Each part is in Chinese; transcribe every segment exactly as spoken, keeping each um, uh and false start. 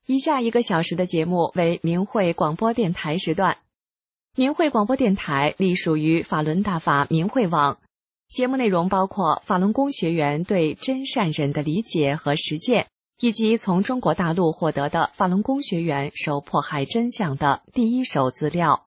以下一个小时的节目为明慧广播电台时段。明慧广播电台隶属于法轮大法明慧网，节目内容包括法轮功学员对真善忍的理解和实践，以及从中国大陆获得的法轮功学员受迫害真相的第一手资料。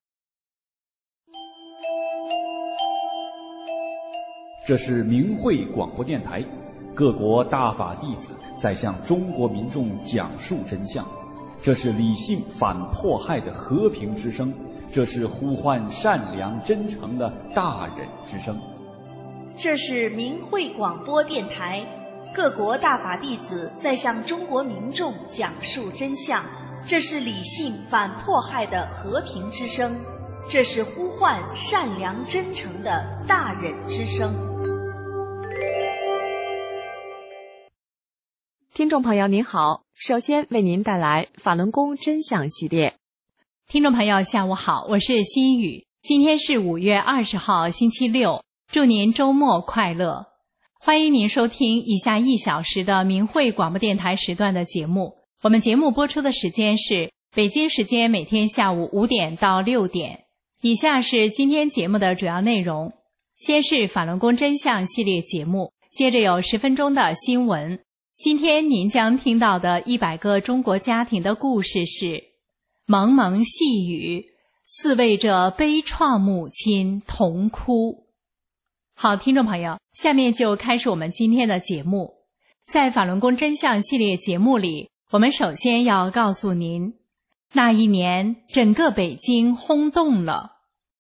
这是明慧广播电台，各国大法弟子在向中国民众讲述真相，这是理性反迫害的和平之声，这是呼唤善良真诚的大忍之声。 这是明慧广播电台，各国大法弟子在向中国民众讲述真相，这是理性反迫害的和平之声，这是呼唤善良真诚的大忍之声。 听众朋友您好，首先为您带来法轮功真相系列。 听众朋友下午好，我是心雨，今天是五月二十号星期六，祝您周末快乐。欢迎您收听以下一小时的明慧广播电台时段的节目。我们节目播出的时间是北京时间每天下午五点到六点。以下是今天节目的主要内容，先是法轮功真相系列节目，接着有十分钟的新闻。今天您将听到的一百个中国家庭的故事是蒙蒙细雨，似为这悲怆母亲同哭。好，听众朋友，下面就开始我们今天的节目。在法轮功真相系列节目里，我们首先要告诉您，那一年整个北京轰动了。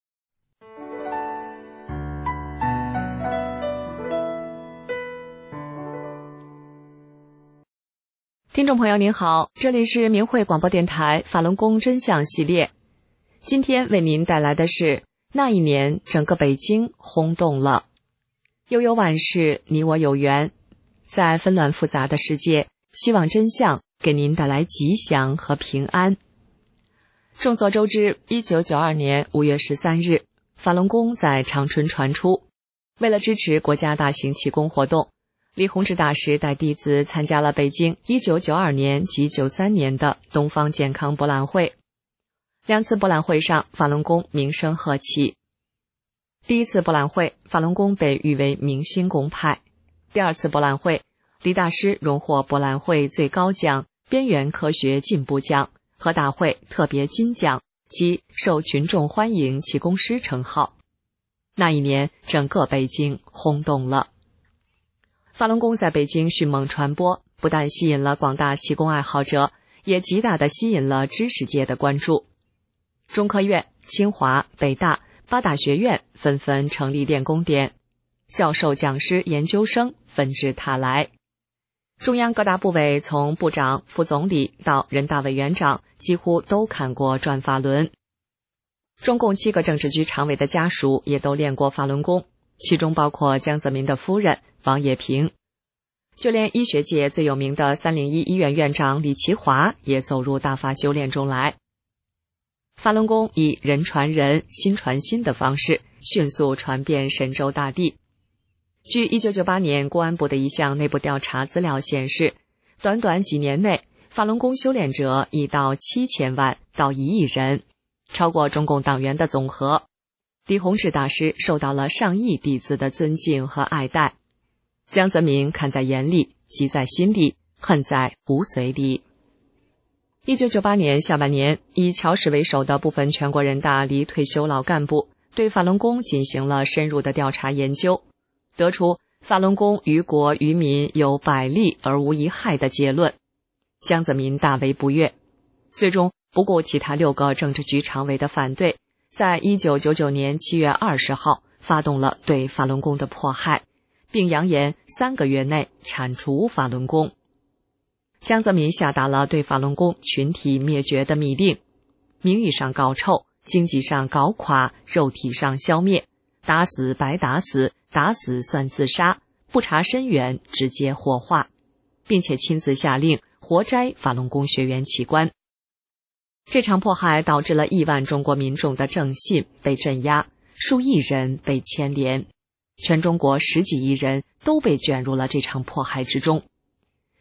听众朋友您好，这里是明慧广播电台法轮功真相系列。今天为您带来的是那一年整个北京轰动了。悠悠万事，你我有缘，在纷乱复杂的世界，希望真相给您带来吉祥和平安。众所周知，一九九二年五月十三日，法轮功在长春传出。为了支持国家大型气功活动，李洪志大师带弟子参加了北京一九九二年及九三年的东方健康博览会。两次博览会上，法轮功名声鹤起。第一次博览会，法轮功被誉为明星功派。第二次博览会，李大师荣获博览会最高奖边缘科学进步奖和大会特别金奖及受群众欢迎气功师称号。那一年，整个北京轰动了。法轮功在北京迅猛传播，不但吸引了广大气功爱好者，也极大地吸引了知识界的关注。中科院、清华、北大八大学院纷纷成立练功点，教授、讲师、研究生纷至沓来。中央各大部委从部长、副总理到人大委员长，几乎都看过转法轮。中共七个政治局常委的家属也都练过法轮功，其中包括江泽民的夫人王冶平，就连医学界最有名的三零一医院院长李奇华也走入大法修炼中来。法轮功以人传人、心传心的方式迅速传遍神州大地。据一九九八年公安部的一项内部调查资料显示，短短几年内，法轮功修炼者已到七千万到一亿人，超过中共党员的总和。李洪志大师受到了上亿弟子的尊敬和爱戴。江泽民看在眼里，急在心里，恨在骨髓里。一九九八年下半年，以乔氏为首的部分全国人大离退休老干部对法轮功进行了深入的调查研究，得出法轮功于国于民有百利而无一害的结论。江泽民大为不悦，最终不顾其他六个政治局常委的反对，在一九九九年七月二十号发动了对法轮功的迫害，并扬言三个月内铲除法轮功。江泽民下达了对法轮功群体灭绝的密令，名义上搞臭，经济上搞垮，肉体上消灭，打死白打死，打死算自杀，不查深源直接火化，并且亲自下令活摘法轮功学员器官。这场迫害导致了亿万中国民众的正信被镇压，数亿人被牵连，全中国十几亿人都被卷入了这场迫害之中。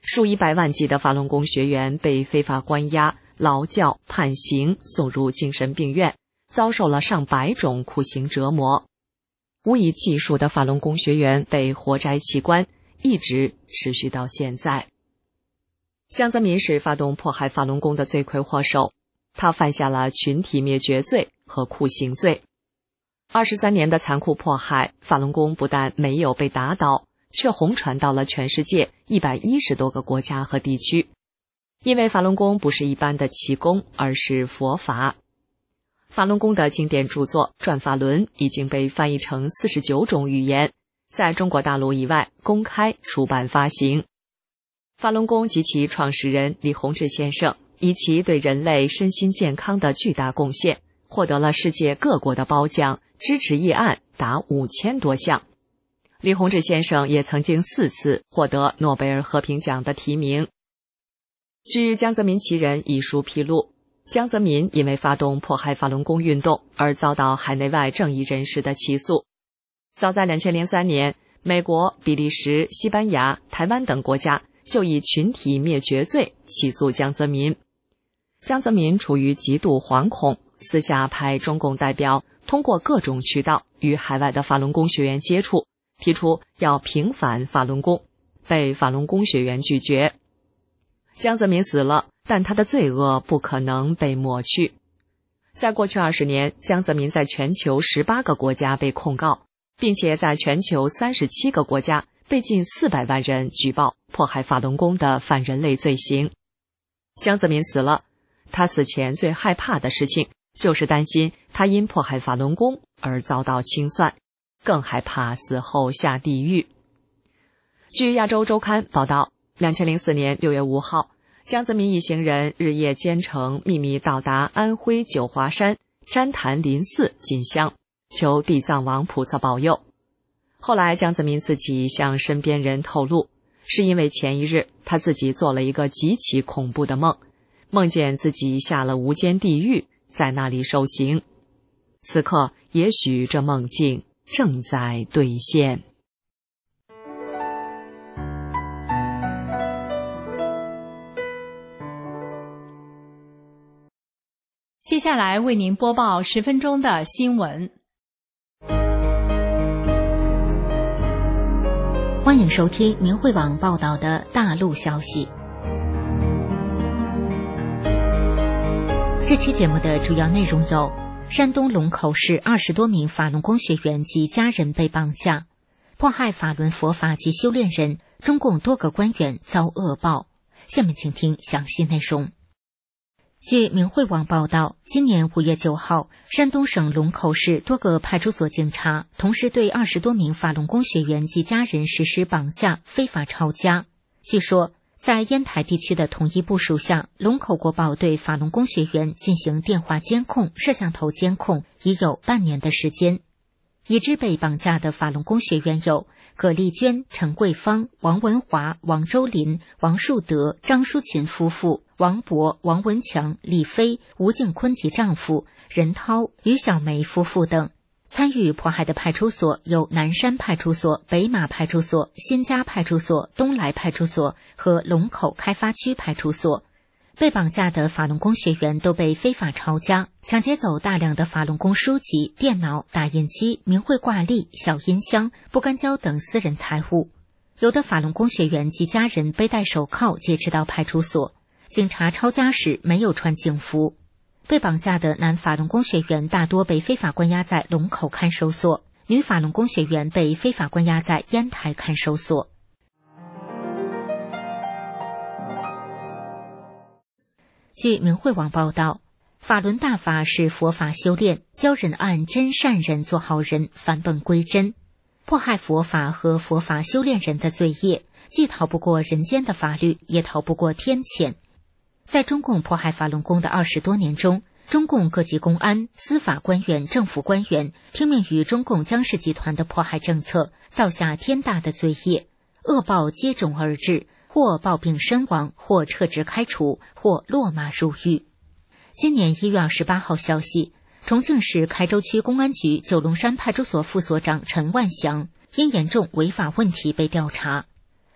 数以百万计的法轮功学员被非法关押、劳教、判刑，送入精神病院，遭受了上百种酷刑折磨。无以计数的法轮功学员被活摘器官，一直持续到现在。江泽民是发动迫害法轮功的罪魁祸首，他犯下了群体灭绝罪和酷刑罪。二十三年的残酷迫害，法轮功不但没有被打倒，却红传到了全世界一百一十多个国家和地区。因为法轮功不是一般的气功，而是佛法。法轮功的经典著作《转法轮》已经被翻译成四十九种语言，在中国大陆以外公开出版发行。法轮功及其创始人李洪志先生以其对人类身心健康的巨大贡献，获得了世界各国的褒奖，支持议案达五千多项。李洪志先生也曾经四次获得诺贝尔和平奖的提名。据《江泽民其人》一书披露，江泽民因为发动迫害法轮功运动而遭到海内外正义人士的起诉。早在二千零三年，美国、比利时、西班牙、台湾等国家就以群体灭绝罪起诉江泽民。江泽民出于极度惶恐，私下派中共代表通过各种渠道与海外的法轮功学员接触，提出要平反法轮功，被法轮功学员拒绝。江泽民死了，但他的罪恶不可能被抹去。在过去二十年，江泽民在全球十八个国家被控告，并且在全球三十七个国家被近四百万人举报迫害法轮功的反人类罪行。江泽民死了，他死前最害怕的事情就是担心他因迫害法轮功而遭到清算，更害怕死后下地狱。据亚洲周刊报道，二千零四年六月五号，江泽民一行人日夜兼程，秘密到达安徽九华山旃檀林寺进香，求地藏王菩萨保佑。后来江泽民自己向身边人透露，是因为前一日他自己做了一个极其恐怖的梦，梦见自己下了无间地狱，在那里受刑。此刻也许这梦境正在兑现。 接下来为您播报十分钟的新闻。 欢迎收听明慧网报道的大陆消息。这期节目的主要内容有：山东龙口市二十多名法轮功学员及家人被绑架，迫害法轮佛法及修炼人，中共多个官员遭恶报。下面请听详细内容。据明慧网报道，今年五月九号，山东省龙口市多个派出所警察同时对二十多名法轮功学员及家人实施绑架、非法抄家。据说，在烟台地区的统一部署下，龙口国保对法轮功学员进行电话监控、摄像头监控已有半年的时间。已知被绑架的法轮功学员有葛丽娟、陈桂芳、王文华、王周林、王树德、张淑琴夫妇、王博、王文强、李飞、吴敬坤及丈夫任涛、于小梅夫妇等。参与迫害的派出所有南山派出所、北马派出所、新家派出所、东来派出所和龙口开发区派出所。被绑架的法轮功学员都被非法抄家，抢劫走大量的法轮功书籍、电脑、打印机、明慧挂历、小音箱、不干胶等私人财物。有的法轮功学员及家人背戴手铐劫持到派出所，警察抄家时没有穿警服。被绑架的男法轮功学员大多被非法关押在龙口看守所，女法轮功学员被非法关押在烟台看守所。据明慧网报道，法轮大法是佛法修炼，教人按真善人做好人，返本归真。迫害佛法和佛法修炼人的罪业，既逃不过人间的法律，也逃不过天谴。在中共迫害法轮功的二十多年中，中共各级公安、司法官员、政府官员听命于中共江氏集团的迫害政策，造下天大的罪业，恶报接踵而至，或暴病身亡，或撤职开除，或落马入狱。今年一月二十八号消息，重庆市开州区公安局九龙山派出所副所长陈万祥因严重违法问题被调查。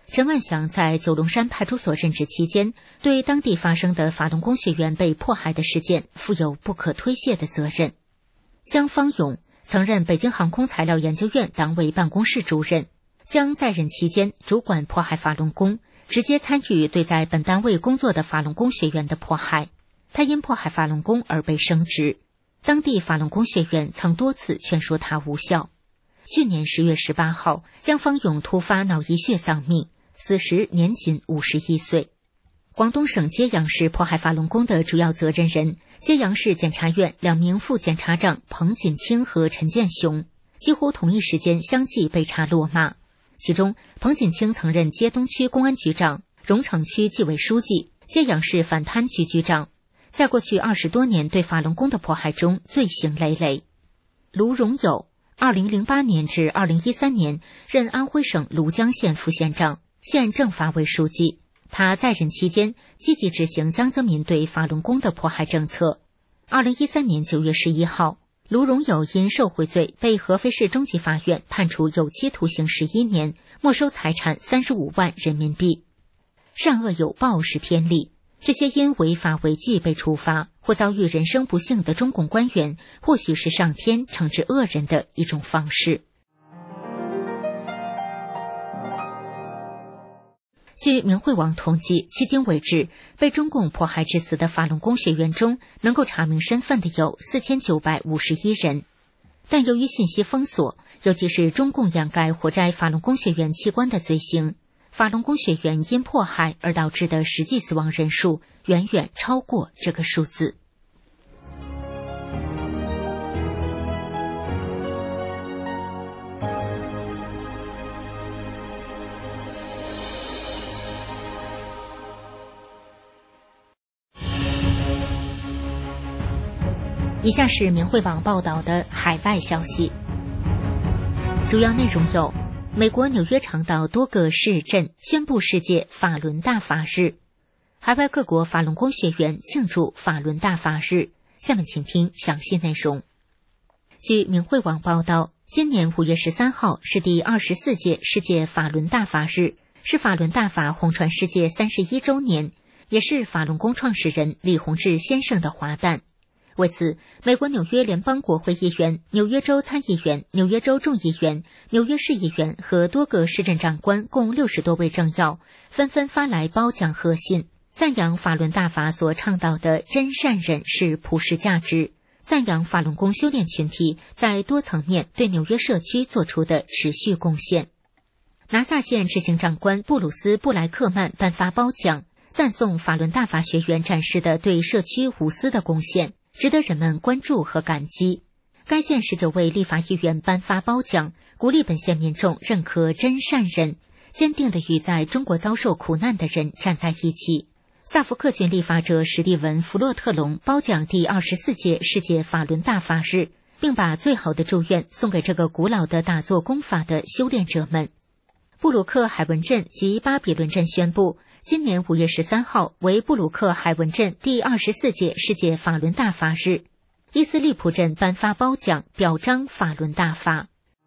陈万祥在九龙山派出所任职期间，对当地发生的法轮功学员被迫害的事件负有不可推卸的责任。江方勇曾任北京航空材料研究院党委办公室主任，江在任期间主管迫害法轮功，直接参与对在本单位工作的法轮功学员的迫害。他因迫害法轮功而被升职，当地法轮功学员曾多次劝说他无效。去年十月十八号，江方勇突发脑溢血丧命，死时年仅五十一岁。广东省揭阳市迫害法轮功的主要责任人，揭阳市检察院两名副检察长彭锦清和陈建雄，几乎同一时间相继被查落马。其中，彭锦清曾任揭东区公安局长、荣城区纪委书记、揭阳市反贪局局长，在过去二十多年对法轮功的迫害中罪行累累。卢荣友二零零八年至二零一三年任安徽省庐江县副县长、县政法委书记。他在任期间积极执行江泽民对法轮功的迫害政策。二零一三年九月十一号，卢荣友因受贿罪被合肥市中级法院判处有期徒刑十一年，没收财产三十五万人民币。善恶有报是天理，这些因违法违纪被处罚或遭遇人生不幸的中共官员，或许是上天惩治恶人的一种方式。据明慧网统计，迄今为止，被中共迫害致死的法轮功学员中，能够查明身份的有四千九百五十一人。但由于信息封锁，尤其是中共掩盖活摘法轮功学员器官的罪行，法轮功学员因迫害而导致的实际死亡人数远远超过这个数字。以下是明慧网报道的海外消息，主要内容有：美国纽约长岛多个市镇宣布世界法轮大法日，海外各国法轮功学员庆祝法轮大法日。下面请听详细内容。据明慧网报道，今年五月十三号是第二十四届世界法轮大法日，是法轮大法红传世界三十一周年，也是法轮功创始人李洪志先生的华诞。为此，美国纽约联邦国会议员、纽约州参议员、纽约州众议员、纽约市议员和多个市政长官共六十多位政要纷纷发来褒奖贺信，赞扬法轮大法所倡导的真善忍是普世价值，赞扬法轮功修炼群体在多层面对纽约社区做出的持续贡献。拿萨县执行长官布鲁斯·布莱克曼颁发褒奖，赞颂法轮大法学员展示的对社区无私的贡献，值得人们关注和感激。该县十九位立法议员颁发褒奖，鼓励本县民众认可真善忍，坚定地与在中国遭受苦难的人站在一起。萨福克郡立法者史蒂文·弗洛特隆褒奖第二十四届世界法轮大法日，并把最好的祝愿送给这个古老的打坐功法的修炼者们。布鲁克海文镇及巴比伦镇宣布，今年五月十三号为布鲁克海文镇第二十四届世界法轮大法日。伊斯利普镇颁发褒奖，表彰法轮大法。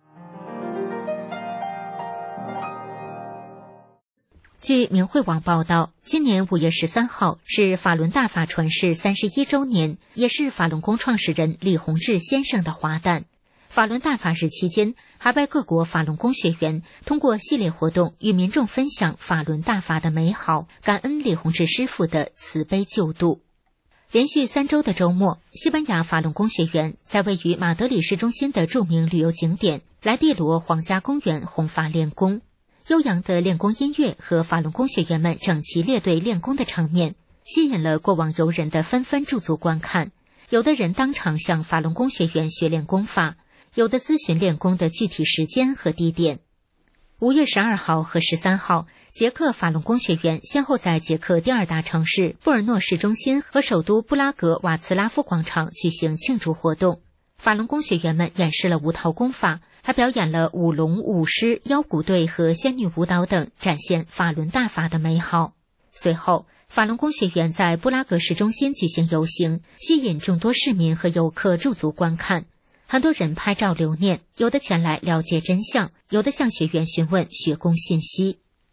据明慧网报道，今年五月十三号是法轮大法传世三十一周年，也是法轮功创始人李洪志先生的华诞。法轮大法日期间，海外各国法轮功学员通过系列活动与民众分享法轮大法的美好，感恩李洪志师父的慈悲救度。连续三周的周末，西班牙法轮功学员在位于马德里市中心的著名旅游景点莱蒂罗皇家公园弘法练功。悠扬的练功音乐和法轮功学员们整齐列队练功的场面，吸引了过往游人的纷纷驻足观看。有的人当场向法轮功学员学练功法，有的咨询练功的具体时间和地点。五月十二号和十三号，捷克法轮功学员先后在捷克第二大城市布尔诺市中心和首都布拉格瓦茨拉夫广场举行庆祝活动。法轮功学员们演示了无套功法，还表演了舞龙、舞狮、腰鼓队和仙女舞蹈等，展现法轮大法的美好。随后，法轮功学员在布拉格市中心举行游行，吸引众多市民和游客驻足观看。很多人拍照留念，有的前来了解真相，有的向学员询问学功信息。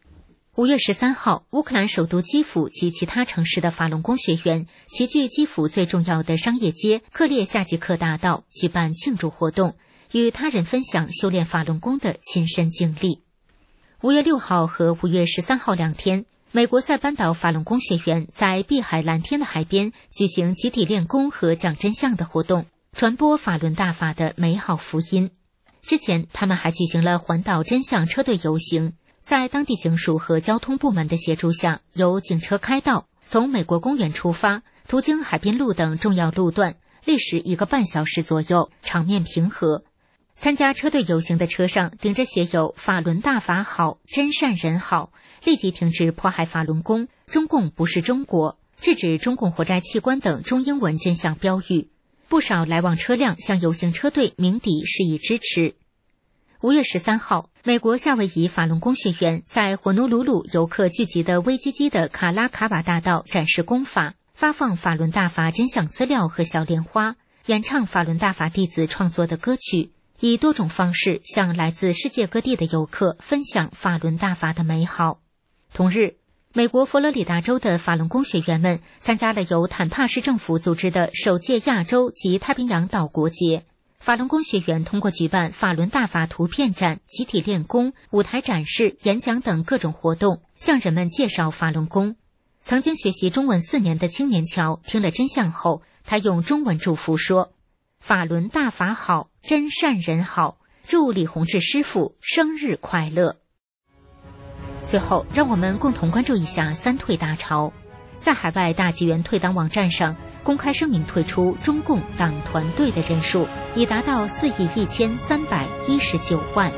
五月十三号，乌克兰首都基辅及其他城市的法轮功学员齐聚基辅最重要的商业街克列夏季克大道举办庆祝活动，与他人分享修炼法轮功的亲身经历。五月六号和五月十三号两天，美国塞班岛法轮功学员在碧海蓝天的海边举行集体练功和讲真相的活动，传播法轮大法的美好福音。之前他们还举行了环岛真相车队游行，在当地警署和交通部门的协助下，由警车开道，从美国公园出发，途经海边路等重要路段，历时一个半小时左右，场面平和。参加车队游行的车上顶着写有法轮大法好，真善人好，立即停止迫害法轮功，中共不是中国，制止中共活摘器官等中英文真相标语。不少来往车辆向游行车队鸣笛示意支持。五月十三号，美国夏威夷法轮功学员在火奴鲁鲁游客聚集的威基基的卡拉卡瓦大道展示功法，发放法轮大法真相资料和小莲花，演唱法轮大法弟子创作的歌曲，以多种方式向来自世界各地的游客分享法轮大法的美好。同日，美国佛罗里达州的法轮功学员们参加了由坦帕市政府组织的首届亚洲及太平洋岛国节。法轮功学员通过举办法轮大法图片展、集体练功、舞台展示、演讲等各种活动，向人们介绍法轮功。曾经学习中文四年的青年乔听了真相后，他用中文祝福说：法轮大法好，真善人好，祝李洪志师傅生日快乐。最后，让我们共同关注一下三退大潮。在海外大纪元退党网站上公开声明，退出中共党团队的人数已达到四亿一千三百一十九万。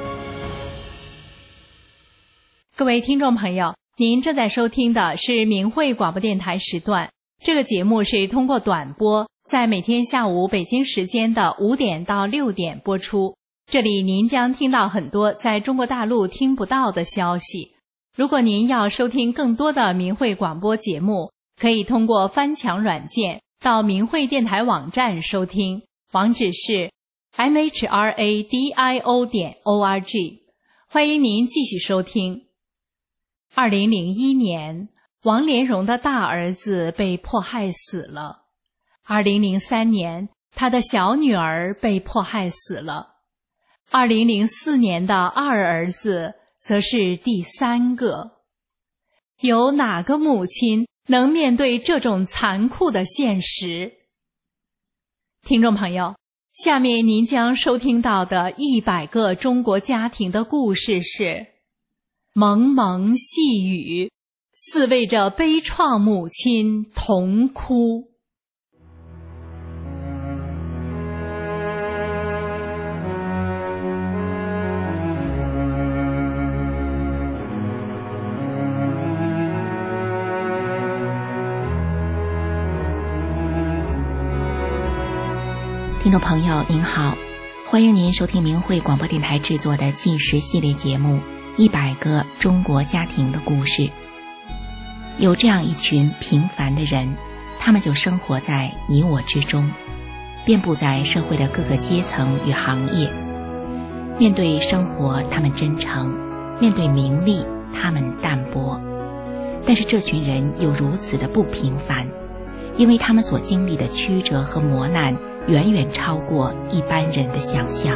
各位听众朋友，您正在收听的是明慧广播电台时段。这个节目是通过短波，在每天下午北京时间的五点到六点播出。这里您将听到很多在中国大陆听不到的消息。如果您要收听更多的明慧广播节目，可以通过翻墙软件到明慧电台网站收听，网址是 m h r a d i o 点 o r g。 欢迎您继续收听。二零零一年，王连荣的大儿子被迫害死了。二零零三年，他的小女儿被迫害死了。二零零四年的二儿子则是第三个。有哪个母亲能面对这种残酷的现实？听众朋友，下面您将收听到的一百个中国家庭的故事是：蒙蒙细雨，似为着悲怆母亲同哭。 听众朋友您好，欢迎您收听明慧广播电台制作的纪实系列节目《一百个中国家庭的故事》。有这样一群平凡的人，他们就生活在你我之中，遍布在社会的各个阶层与行业。面对生活他们真诚，面对名利他们淡薄，但是这群人又如此的不平凡，因为他们所经历的曲折和磨难远远超过一般人的想象。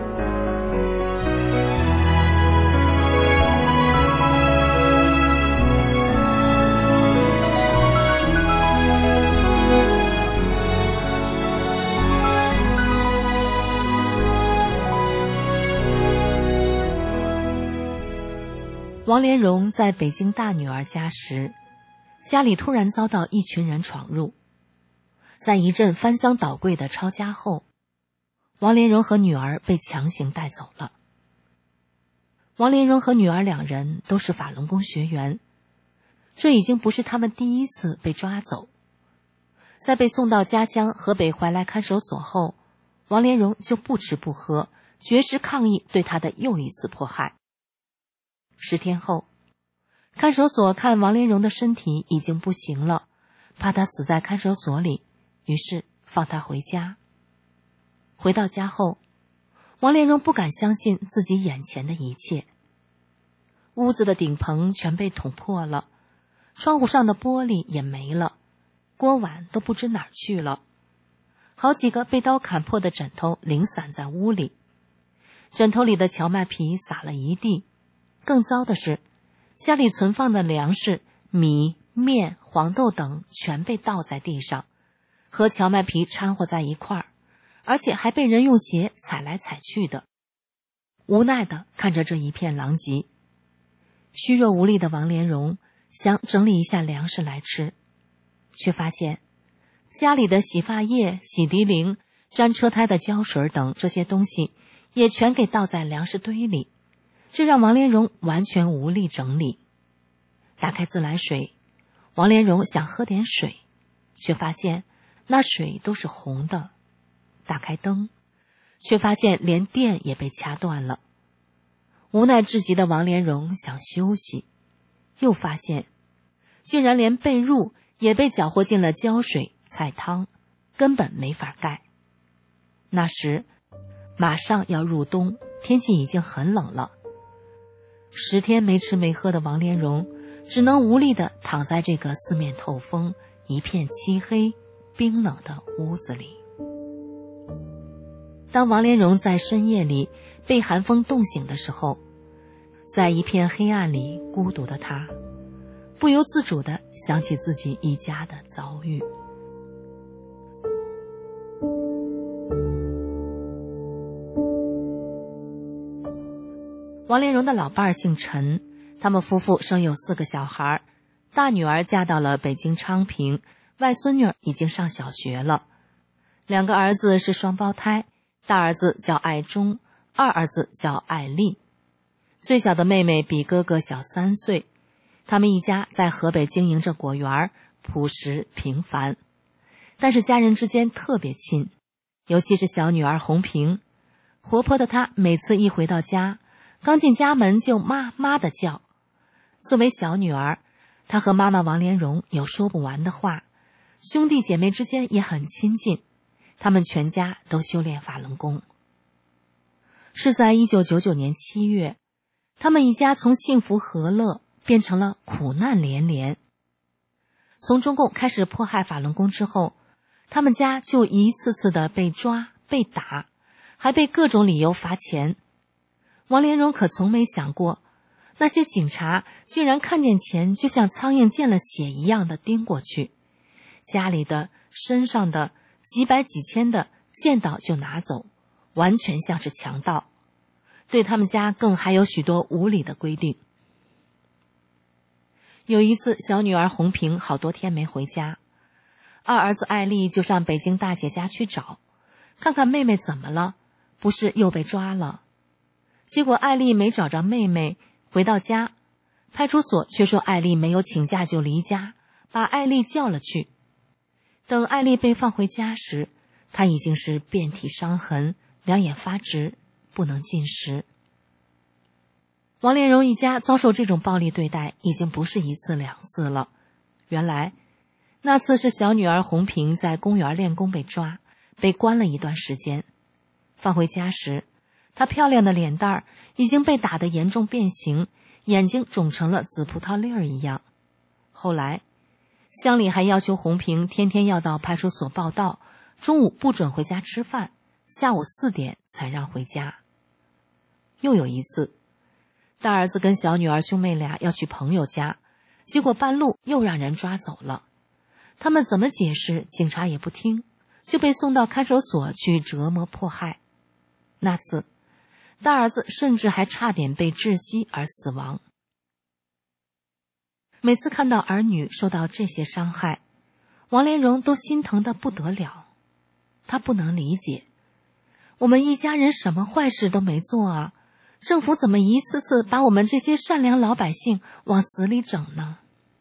王连荣在北京大女儿家时，家里突然遭到一群人闯入。在一阵翻箱倒柜的抄家后，王连荣和女儿被强行带走了。王连荣和女儿两人都是法轮功学员，这已经不是他们第一次被抓走。在被送到家乡河北怀来看守所后，王连荣就不吃不喝，绝食抗议对他的又一次迫害。十天后，看守所看王连荣的身体已经不行了，怕他死在看守所里，于是放他回家。回到家后，王连荣不敢相信自己眼前的一切。 屋子的顶棚全被捅破了，窗户上的玻璃也没了，锅碗都不知哪儿去了。好几个被刀砍破的枕头零散在屋里，枕头里的荞麦皮撒了一地。更糟的是，家里存放的粮食、米、面、黄豆等全被倒在地上，和荞麦皮掺和在一块儿，而且还被人用鞋踩来踩去的。无奈地看着这一片狼藉，虚弱无力的王莲蓉想整理一下粮食来吃，却发现家里的洗发液、洗涤灵、粘车胎的胶水等这些东西也全给倒在粮食堆里，这让王莲蓉完全无力整理。打开自来水，王莲蓉想喝点水，却发现那水都是红的。打开灯，却发现连电也被掐断了。无奈至极的王莲蓉想休息，又发现竟然连被褥也被搅和进了胶水菜汤，根本没法盖。那时马上要入冬，天气已经很冷了。十天没吃没喝的王莲蓉只能无力地躺在这个四面透风、一片漆黑冰冷的屋子里。当王莲蓉在深夜里被寒风冻醒的时候，在一片黑暗里孤独的她不由自主地想起自己一家的遭遇。王莲蓉的老伴儿姓陈，他们夫妇生有四个小孩，大女儿嫁到了北京昌平，外孙女已经上小学了。两个儿子是双胞胎，大儿子叫爱忠，二儿子叫爱丽。最小的妹妹比哥哥小三岁。他们一家在河北经营着果园，朴实平凡，但是家人之间特别亲，尤其是小女儿红萍，活泼的她每次一回到家，刚进家门就妈妈的叫。作为小女儿，她和妈妈王莲蓉有说不完的话，兄弟姐妹之间也很亲近，他们全家都修炼法轮功。是在一九九九年七月，他们一家从幸福和乐变成了苦难连连。从中共开始迫害法轮功之后，他们家就一次次的被抓、被打，还被各种理由罚钱。王莲蓉可从没想过，那些警察竟然看见钱就像苍蝇见了血一样的盯过去，家里的、身上的、几百几千的见到就拿走，完全像是强盗。对他们家更还有许多无理的规定。有一次，小女儿红萍好多天没回家，二儿子爱丽就上北京大姐家去找，看看妹妹怎么了，不是又被抓了。结果爱丽没找着妹妹，回到家，派出所却说爱丽没有请假就离家，把爱丽叫了去。等爱丽被放回家时，她已经是遍体伤痕，两眼发直，不能进食。王莲蓉一家遭受这种暴力对待已经不是一次两次了。原来那次是小女儿红萍在公园练功被抓，被关了一段时间。放回家时，她漂亮的脸蛋儿已经被打得严重变形，眼睛肿成了紫葡萄粒儿一样。后来乡里还要求红萍天天要到派出所报到，中午不准回家吃饭，下午四点才让回家。又有一次，大儿子跟小女儿兄妹俩要去朋友家，结果半路又让人抓走了。他们怎么解释，警察也不听，就被送到看守所去折磨迫害。那次，大儿子甚至还差点被窒息而死亡。每次看到儿女受到这些伤害，王莲蓉都心疼得不得了。她不能理解，我们一家人什么坏事都没做啊，政府怎么一次次把我们这些善良老百姓往死里整呢？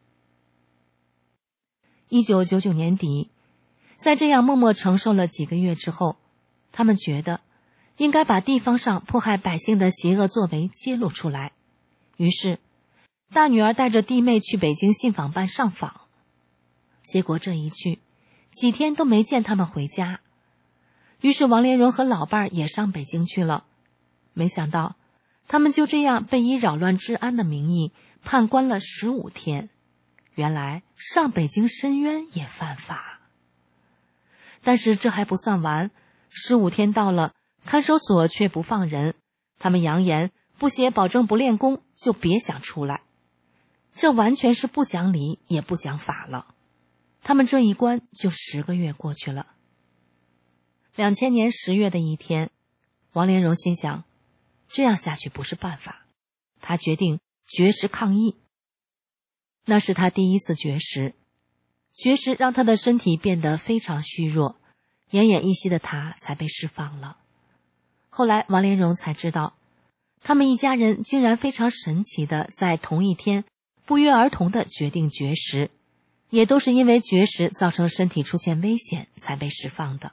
一九九九年底，在这样默默承受了几个月之后，他们觉得应该把地方上迫害百姓的邪恶作为揭露出来。于是大女儿带着弟妹去北京信访办上访，结果这一去几天都没见他们回家。于是王莲蓉和老伴儿也上北京去了。没想到他们就这样被以扰乱治安的名义判关了十五天。原来上北京申冤也犯法。但是这还不算完，十五天到了，看守所却不放人，他们扬言不写保证不练功就别想出来。这完全是不讲理也不讲法了。他们这一关就十个月过去了。两千年十月的一天，王连荣心想，这样下去不是办法，他决定绝食抗议。那是他第一次绝食，绝食让他的身体变得非常虚弱，奄奄一息的他才被释放了。后来王连荣才知道，他们一家人竟然非常神奇的在同一天不约而同的决定绝食，也都是因为绝食造成身体出现危险才被释放的。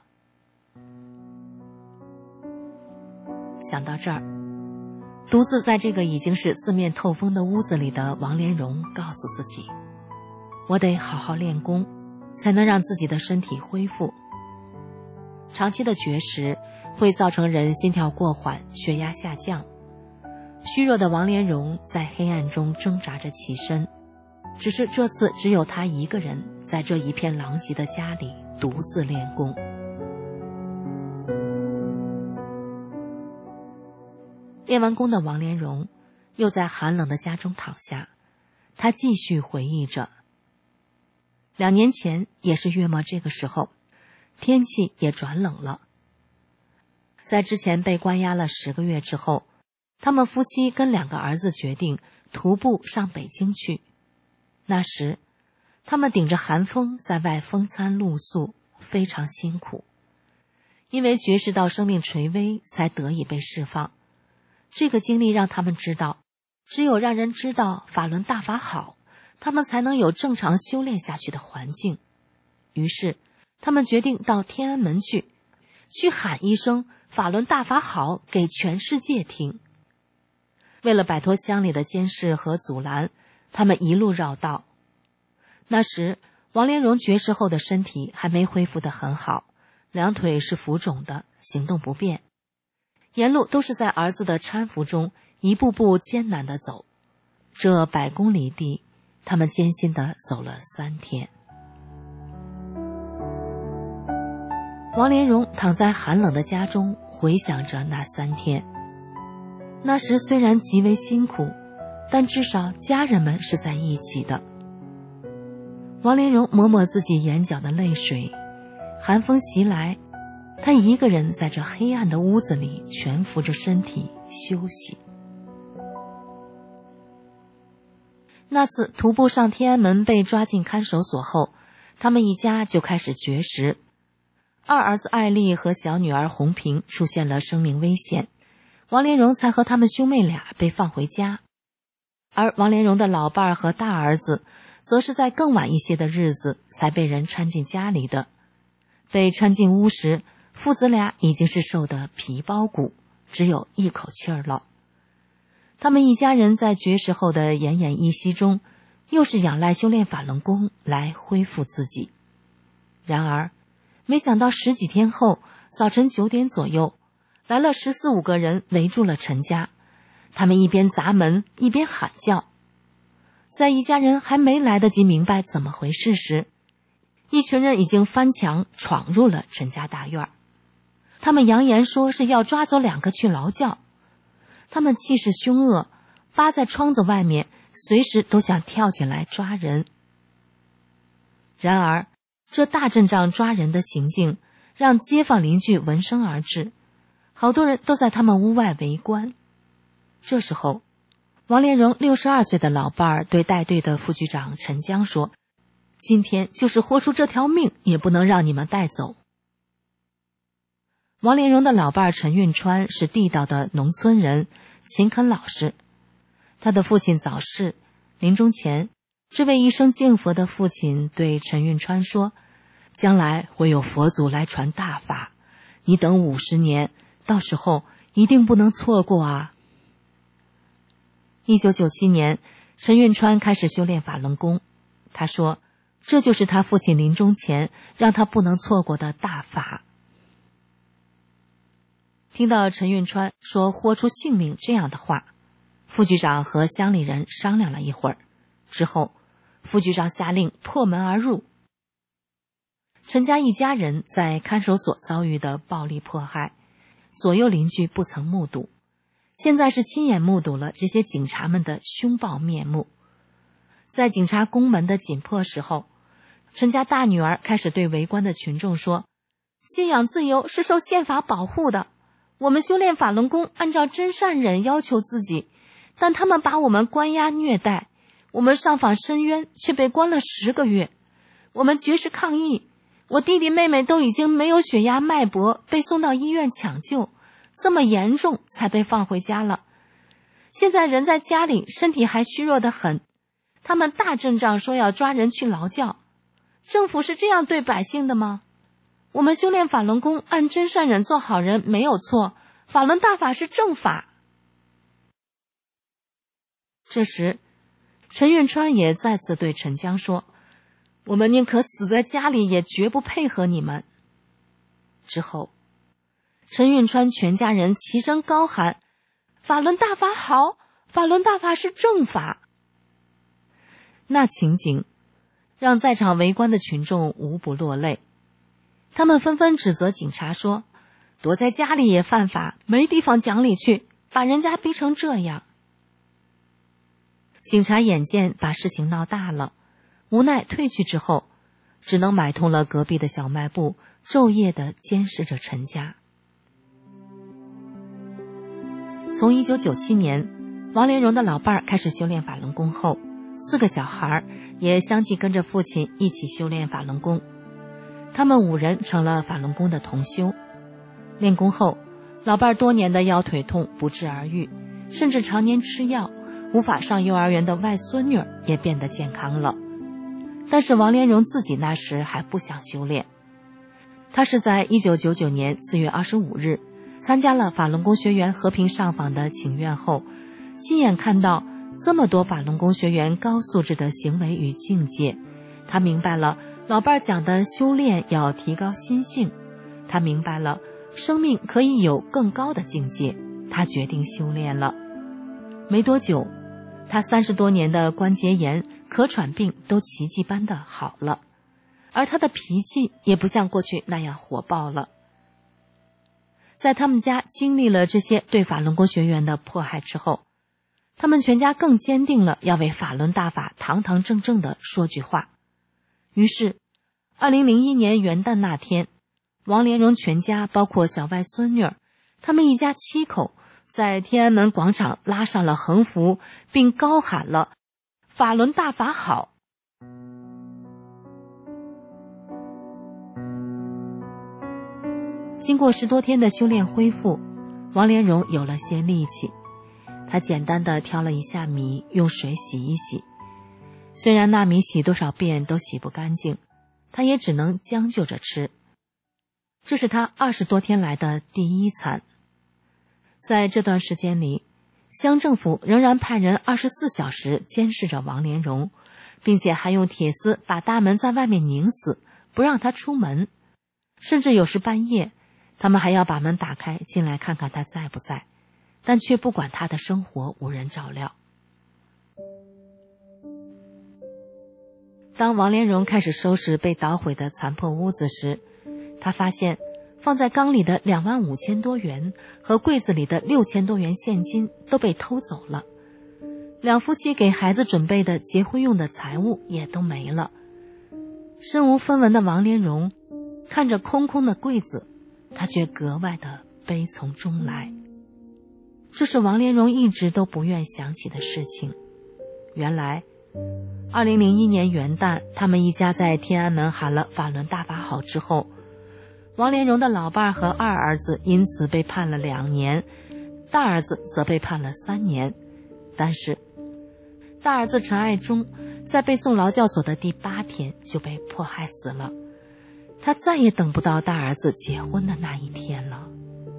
想到这儿，独自在这个已经是四面透风的屋子里的王连荣告诉自己，我得好好练功，才能让自己的身体恢复。长期的绝食会造成人心跳过缓，血压下降。虚弱的王连荣在黑暗中挣扎着起身，只是这次只有他一个人在这一片狼藉的家里独自练功。练完功的王连荣又在寒冷的家中躺下，他继续回忆着。两年前也是月末这个时候，天气也转冷了。在之前被关押了十个月之后，他们夫妻跟两个儿子决定徒步上北京去。那时他们顶着寒风在外风餐露宿，非常辛苦。因为绝食到生命垂危才得以被释放。这个经历让他们知道，只有让人知道法轮大法好，他们才能有正常修炼下去的环境。于是他们决定到天安门去，去喊一声法轮大法好给全世界听。为了摆脱乡里的监视和阻拦，他们一路绕道。那时王连荣绝食后的身体还没恢复得很好，两腿是浮肿的，行动不便。沿路都是在儿子的搀扶中一步步艰难地走，这百公里地他们艰辛地走了三天。王连荣躺在寒冷的家中，回想着那三天。那时虽然极为辛苦，但至少家人们是在一起的。王连荣抹抹自己眼角的泪水，寒风袭来，他一个人在这黑暗的屋子里蜷伏着身体休息。那次徒步上天安门被抓进看守所后，他们一家就开始绝食。二儿子艾丽和小女儿红萍出现了生命危险，王连荣才和他们兄妹俩被放回家。而王连荣的老伴儿和大儿子则是在更晚一些的日子才被人搀进家里的。被搀进屋时，父子俩已经是瘦得皮包骨，只有一口气儿了。他们一家人在绝食后的奄奄一息中，又是仰赖修炼法轮功来恢复自己。然而没想到十几天后，早晨九点左右，来了十四五个人围住了陈家。他们一边砸门一边喊叫。在一家人还没来得及明白怎么回事时，一群人已经翻墙闯入了陈家大院。他们扬言说是要抓走两个去劳教。他们气势凶恶，扒在窗子外面，随时都想跳进来抓人。然而这大阵仗抓人的行径让街坊邻居闻声而至，好多人都在他们屋外围观。这时候王连荣六十二岁的老伴儿对带队的副局长陈江说，今天就是豁出这条命也不能让你们带走。王连荣的老伴儿陈运川是地道的农村人，勤恳老实。他的父亲早逝，临终前这位一生敬佛的父亲对陈运川说，将来会有佛祖来传大法，你等五十年，到时候一定不能错过啊。一九九七年，陈运川开始修炼法轮功。他说，这就是他父亲临终前让他不能错过的大法。 听到陈运川说豁出性命这样的话，副局长和乡里人商量了一会儿，之后副局长下令破门而入。陈家一家人在看守所遭遇的暴力迫害，左右邻居不曾目睹，现在是亲眼目睹了这些警察们的凶暴面目。在警察攻门的紧迫时候，陈家大女儿开始对围观的群众说，信仰自由是受宪法保护的，我们修炼法轮功按照真善忍要求自己，但他们把我们关押虐待，我们上访申冤却被关了十个月，我们绝食抗议，我弟弟妹妹都已经没有血压脉搏，被送到医院抢救，这么严重才被放回家了。现在人在家里身体还虚弱得很，他们大阵仗说要抓人去劳教，政府是这样对百姓的吗？我们修炼法轮功按真善忍做好人没有错，法轮大法是正法。这时陈运川也再次对陈江说，我们宁可死在家里也绝不配合你们。之后陈运川全家人齐声高喊，法轮大法好，法轮大法是正法。那情景让在场围观的群众无不落泪，他们纷纷指责警察说，躲在家里也犯法，没地方讲理去，把人家逼成这样。警察眼见把事情闹大了，无奈退去之后，只能买通了隔壁的小卖部，昼夜地监视着陈家。从一九九七年王连荣的老伴儿开始修炼法轮功后，四个小孩也相继跟着父亲一起修炼法轮功，他们五人成了法轮功的同修。练功后，老伴儿多年的腰腿痛不治而愈，甚至常年吃药，无法上幼儿园的外孙女也变得健康了。但是王连荣自己那时还不想修炼，他是在一九九九年四月二十五日参加了法轮功学员和平上访的请愿后，亲眼看到这么多法轮功学员高素质的行为与境界，他明白了老伴儿讲的修炼要提高心性，他明白了生命可以有更高的境界，他决定修炼了。没多久，他三十多年的关节炎、咳喘病都奇迹般的好了，而他的脾气也不像过去那样火爆了。在他们家经历了这些对法轮功学员的迫害之后，他们全家更坚定了要为法轮大法堂堂正正地说句话。于是二零零一年元旦那天，王连荣全家包括小外孙女，他们一家七口在天安门广场拉上了横幅，并高喊了法轮大法好。经过十多天的修炼恢复，王连荣有了些力气，他简单的挑了一下米，用水洗一洗。虽然那米洗多少遍都洗不干净，他也只能将就着吃。这是他二十多天来的第一餐。在这段时间里，乡政府仍然派人二十四小时监视着王连荣，并且还用铁丝把大门在外面拧死，不让他出门。甚至有时半夜，他们还要把门打开进来看看他在不在，但却不管他的生活无人照料。当王连荣开始收拾被捣毁的残破屋子时，他发现放在缸里的两万五千多元和柜子里的六千多元现金都被偷走了，两夫妻给孩子准备的结婚用的财物也都没了。身无分文的王连荣看着空空的柜子，他却格外的悲从中来。这是王连荣一直都不愿想起的事情。原来二零零一年元旦，他们一家在天安门喊了法轮大法好之后，王连荣的老伴和二儿子因此被判了两年，大儿子则被判了三年。但是大儿子陈爱忠在被送劳教所的第八天就被迫害死了，他再也等不到大儿子结婚的那一天了。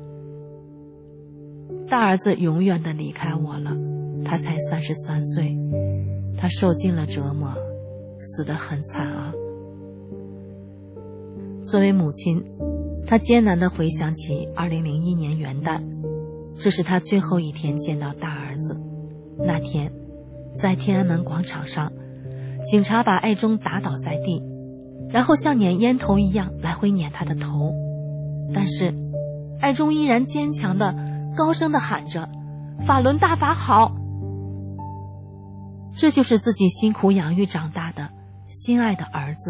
大儿子永远的离开我了，他才三十三岁，他受尽了折磨，死得很惨啊。作为母亲， 他艰难地回想起二零零一年元旦，这是他最后一天见到大儿子。那天在天安门广场上，警察把爱忠打倒在地，然后像撵烟头一样来回撵他的头，但是爱忠依然坚强地高声地喊着法轮大法好。这就是自己辛苦养育长大的心爱的儿子。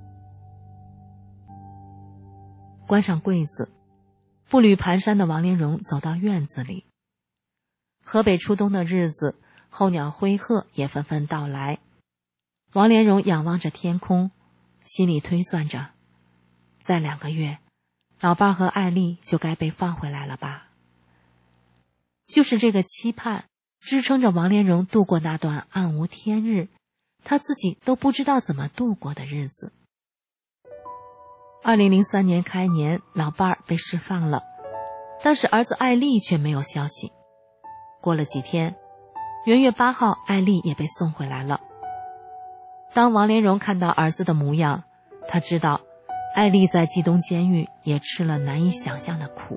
关上柜子，步履蹒跚的王连荣走到院子里。河北初冬的日子，候鸟灰鹤也纷纷到来。王连荣仰望着天空，心里推算着，再两个月，老伴儿和艾丽就该被放回来了吧。就是这个期盼支撑着王连荣度过那段暗无天日，他自己都不知道怎么度过的日子。二零零三年开年，老伴儿被释放了，但是儿子艾丽却没有消息。过了几天，元月八号，艾丽也被送回来了。当王连荣看到儿子的模样，他知道艾丽在冀东监狱也吃了难以想象的苦。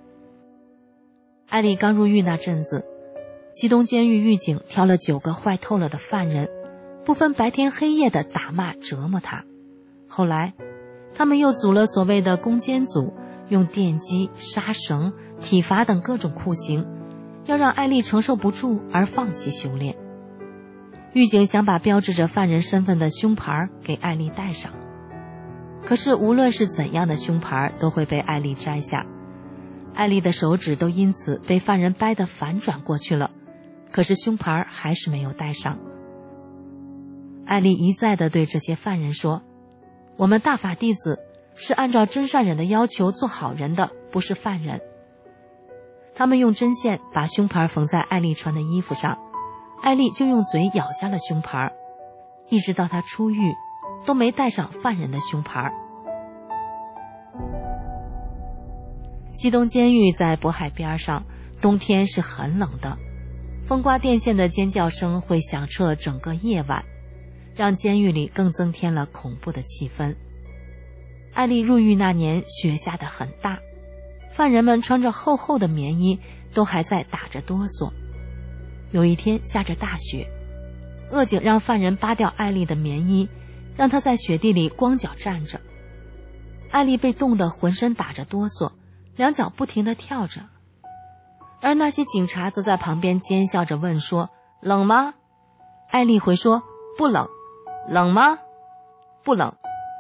艾丽刚入狱那阵子，冀东监狱狱警挑了九个坏透了的犯人，不分白天黑夜的打骂折磨他。后来他们又组了所谓的攻坚组，用电击、杀绳、体罚等各种酷刑，要让艾丽承受不住而放弃修炼。狱警想把标志着犯人身份的胸牌给艾丽戴上，可是无论是怎样的胸牌都会被艾丽摘下，艾丽的手指都因此被犯人掰得反转过去了，可是胸牌还是没有戴上。艾丽一再地对这些犯人说，我们大法弟子是按照真善忍的要求做好人的，不是犯人。他们用针线把胸牌缝在艾丽穿的衣服上，艾丽就用嘴咬下了胸牌，一直到她出狱都没戴上犯人的胸牌。冀东监狱在渤海边上，冬天是很冷的，风刮电线的尖叫声会响彻整个夜晚，让监狱里更增添了恐怖的气氛。艾丽入狱那年雪下得很大，犯人们穿着厚厚的棉衣，都还在打着哆嗦。有一天下着大雪，恶警让犯人扒掉艾丽的棉衣，让她在雪地里光脚站着。艾丽被冻得浑身打着哆嗦，两脚不停地跳着，而那些警察则在旁边奸笑着问说，冷吗？艾丽回说，不冷。冷吗？不冷。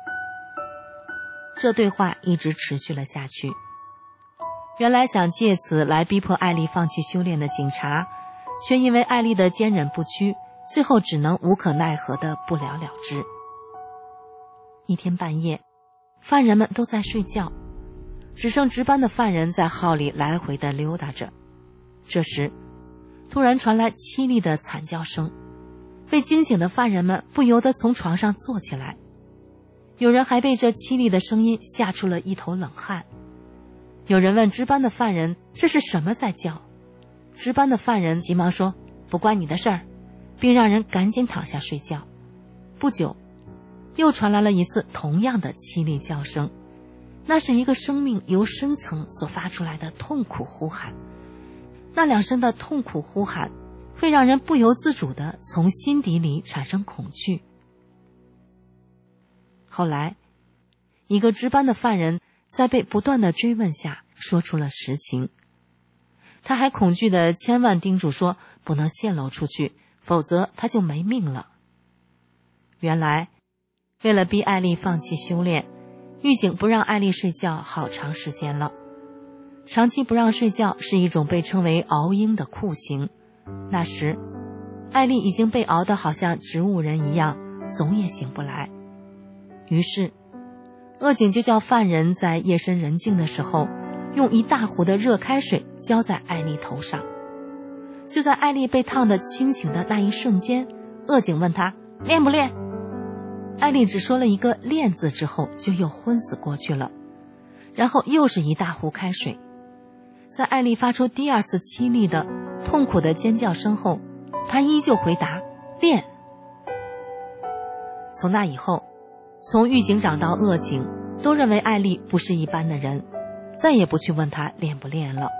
这对话一直持续了下去。原来想借此来逼迫艾丽放弃修炼的警察，却因为艾丽的坚忍不屈，最后只能无可奈何地不了了之。一天半夜，犯人们都在睡觉，只剩值班的犯人在号里来回地溜达着。这时突然传来凄厉的惨叫声，被惊醒的犯人们不由得从床上坐起来，有人还被这凄厉的声音吓出了一头冷汗。有人问值班的犯人，这是什么在叫？值班的犯人急忙说，不关你的事儿，并让人赶紧躺下睡觉。不久，又传来了一次同样的凄厉叫声，那是一个生命由深层所发出来的痛苦呼喊。那两声的痛苦呼喊会让人不由自主地从心底里产生恐惧。后来，一个值班的犯人在被不断的追问下说出了实情，他还恐惧地千万叮嘱说不能泄露出去，否则他就没命了。原来为了逼艾丽放弃修炼，狱警不让艾丽睡觉好长时间了。长期不让睡觉是一种被称为熬鹰的酷刑，那时艾丽已经被熬得好像植物人一样，总也醒不来。于是恶警就叫犯人在夜深人静的时候，用一大壶的热开水浇在艾丽头上。就在艾丽被烫得清醒的那一瞬间，恶警问她练不练。艾丽只说了一个练字之后就又昏死过去了。然后又是一大壶开水。在艾丽发出第二次凄厉的痛苦的尖叫声后，她依旧回答练。从那以后，从狱警长到恶警， 都认为艾丽不是一般的人，再也不去问她练不练了。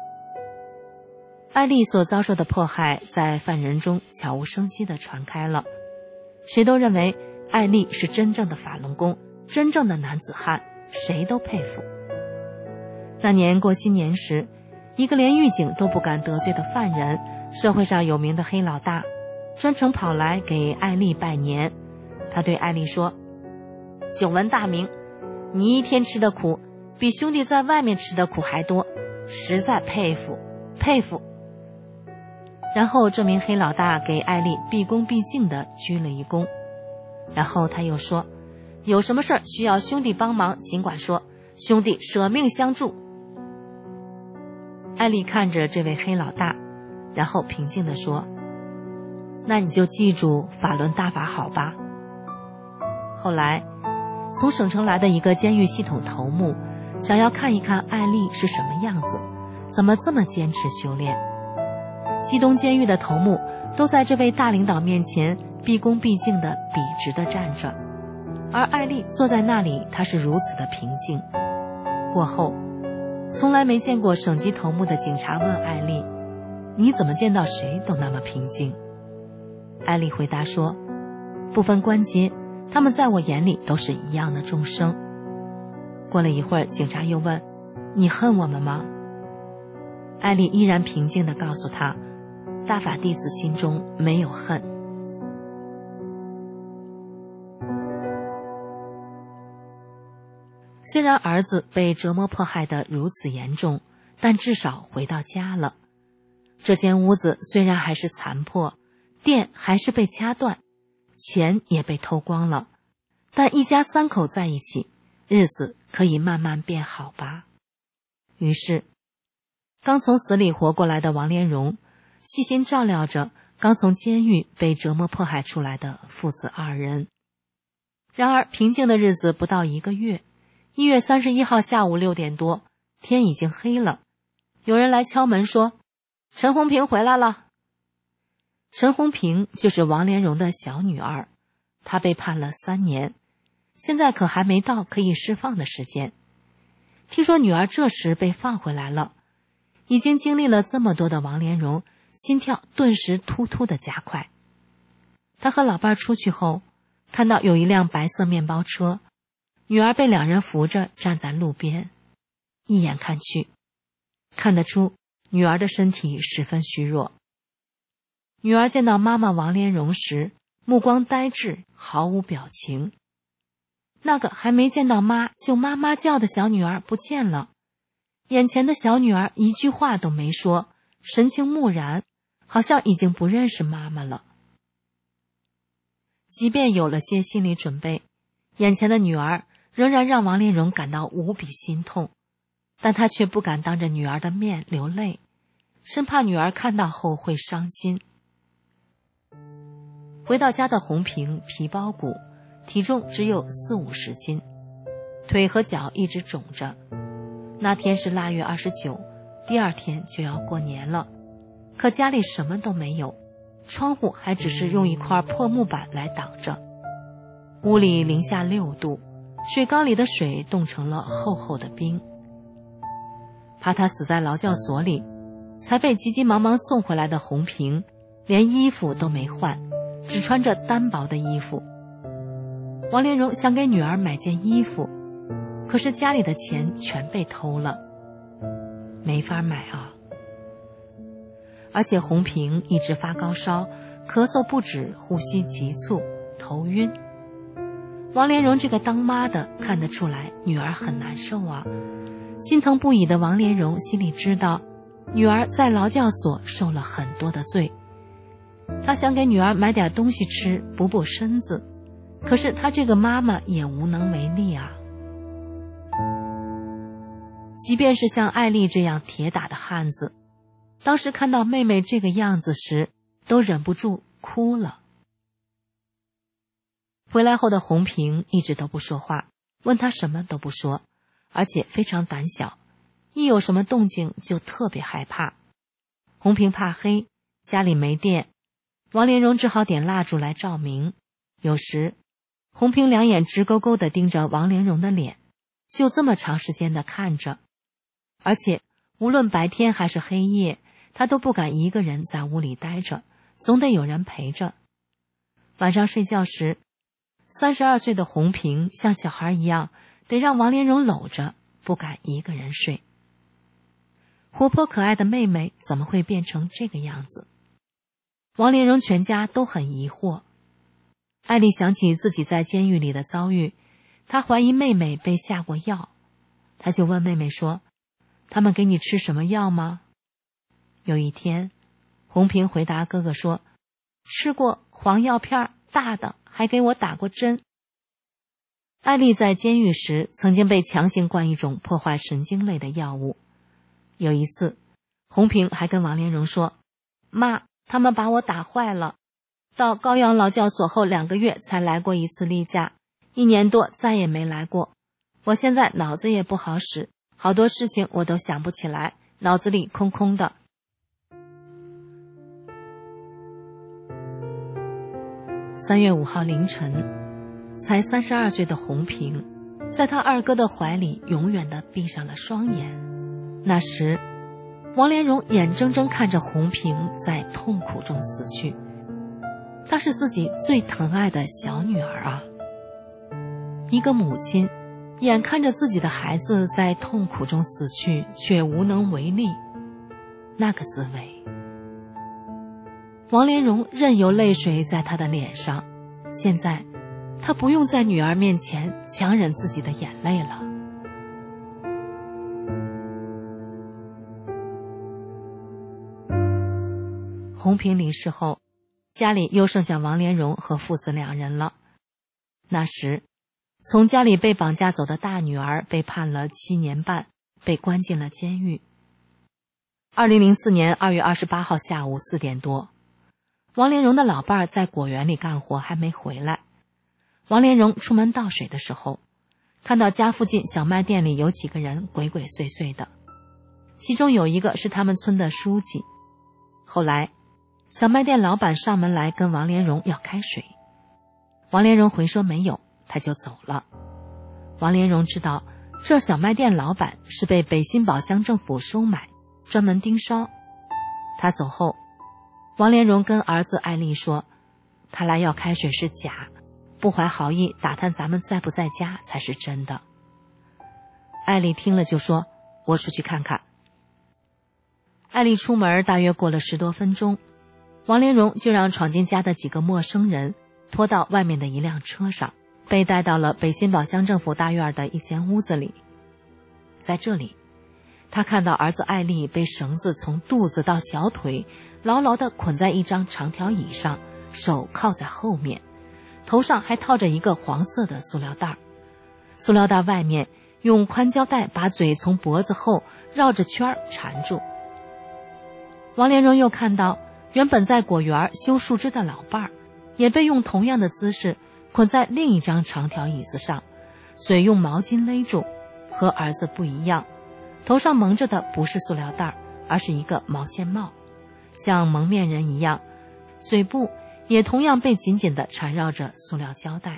艾丽所遭受的迫害在犯人中悄无声息地传开了，谁都认为艾丽是真正的法轮功，真正的男子汉，谁都佩服。那年过新年时，一个连狱警都不敢得罪的犯人，社会上有名的黑老大，专程跑来给艾丽拜年。他对艾丽说：久闻大名，你一天吃的苦比兄弟在外面吃的苦还多，实在佩服佩服。然后这名黑老大给艾丽毕恭毕敬地鞠了一躬，然后他又说：有什么事儿需要兄弟帮忙尽管说，兄弟舍命相助。艾丽看着这位黑老大，然后平静地说：那你就记住法轮大法好吧。后来从省城来的一个监狱系统头目想要看一看艾丽是什么样子，怎么这么坚持修炼。基东监狱的头目都在这位大领导面前毕恭毕敬地笔直地站着，而艾丽坐在那里，她是如此的平静。过后，从来没见过省级头目的警察问艾丽：你怎么见到谁都那么平静？艾丽回答说：不分官阶，他们在我眼里都是一样的众生。过了一会儿，警察又问：你恨我们吗？艾丽依然平静地告诉他：大法弟子心中没有恨。虽然儿子被折磨迫害得如此严重，但至少回到家了。这间屋子虽然还是残破，电还是被掐断，钱也被偷光了，但一家三口在一起，日子可以慢慢变好吧。于是刚从死里活过来的王连荣细心照料着刚从监狱被折磨迫害出来的父子二人。然而平静的日子不到一个月，一月三十一号下午六点多，天已经黑了，有人来敲门说：陈红平回来了。陈红平就是王连荣的小女儿，她被判了三年，现在可还没到可以释放的时间。听说女儿这时被放回来了，已经经历了这么多的王连荣心跳顿时突突的加快。他和老伴出去后，看到有一辆白色面包车，女儿被两人扶着站在路边，一眼看去，看得出女儿的身体十分虚弱。女儿见到妈妈王连荣时，目光呆滞，毫无表情。那个还没见到妈就妈妈叫的小女儿不见了，眼前的小女儿一句话都没说，神情木然，好像已经不认识妈妈了。即便有了些心理准备，眼前的女儿仍然让王连荣感到无比心痛，但他却不敢当着女儿的面流泪，生怕女儿看到后会伤心。回到家的红平皮包骨，体重只有四五十斤，腿和脚一直肿着。那天是腊月二十九，第二天就要过年了，可家里什么都没有，窗户还只是用一块破木板来挡着。屋里零下六度，水缸里的水冻成了厚厚的冰。怕他死在劳教所里，才被急急忙忙送回来的红平连衣服都没换，只穿着单薄的衣服。王连荣想给女儿买件衣服，可是家里的钱全被偷了，没法买啊。而且红平一直发高烧，咳嗽不止，呼吸急促，头晕。王连荣这个当妈的看得出来女儿很难受啊，心疼不已的王连荣心里知道女儿在劳教所受了很多的罪，他想给女儿买点东西吃补补身子，可是他这个妈妈也无能为力啊。即便是像艾丽这样铁打的汉子，当时看到妹妹这个样子时，都忍不住哭了。回来后的红平一直都不说话，问他什么都不说，而且非常胆小，一有什么动静就特别害怕。红平怕黑，家里没电，王连荣只好点蜡烛来照明。有时红平两眼直勾勾地盯着王连荣的脸， 就这么长时间的看着，而且无论白天还是黑夜，他都不敢一个人在屋里待着，总得有人陪着。晚上睡觉时，三十二岁的红萍像小孩一样，得让王连荣搂着，不敢一个人睡。活泼可爱的妹妹怎么会变成这个样子？王连荣全家都很疑惑。艾丽想起自己在监狱里的遭遇，她怀疑妹妹被下过药，她就问妹妹说：“他们给你吃什么药吗？”有一天，红萍回答哥哥说：“吃过黄药片，大的，还给我打过针。”艾丽在监狱时曾经被强行灌一种破坏神经类的药物。有一次，红萍还跟王连荣说：“妈，他们把我打坏了。到高阳劳教所后两个月才来过一次例假，一年多再也没来过。我现在脑子也不好使，好多事情我都想不起来，脑子里空空的。”三月五号凌晨，才三十二岁的红萍，在他二哥的怀里永远地闭上了双眼。那时，王连荣眼睁睁看着红萍在痛苦中死去。她是自己最疼爱的小女儿啊！一个母亲，眼看着自己的孩子在痛苦中死去，却无能为力，那个滋味。王连荣任由泪水在他的脸上，现在他不用在女儿面前强忍自己的眼泪了。红萍离世后，家里又剩下王连荣和父子两人了。那时，从家里被绑架走的大女儿被判了七年半，被关进了监狱。二零零四年二月二十八号下午四点多，王连荣的老伴儿在果园里干活还没回来。王连荣出门倒水的时候，看到家附近小卖店里有几个人鬼鬼祟祟的，其中有一个是他们村的书记。后来小卖店老板上门来跟王连荣要开水，王连荣回说没有，他就走了。王连荣知道这小卖店老板是被北新堡乡政府收买，专门盯梢。他走后，王连荣跟儿子艾丽说，他来要开水是假，不怀好意打探咱们在不在家才是真的。艾丽听了就说，我出去看看。艾丽出门大约过了十多分钟，王连荣就让闯进家的几个陌生人拖到外面的一辆车上，被带到了北新堡乡政府大院的一间屋子里。在这里，他看到儿子艾丽被绳子从肚子到小腿牢牢地捆在一张长条椅上，手靠在后面，头上还套着一个黄色的塑料袋，塑料袋外面用宽胶带把嘴从脖子后绕着圈缠住。王连荣又看到原本在果园修树枝的老伴儿，也被用同样的姿势捆在另一张长条椅子上，嘴用毛巾勒住，和儿子不一样，头上蒙着的不是塑料袋，而是一个毛线帽，像蒙面人一样，嘴部也同样被紧紧地缠绕着塑料胶带。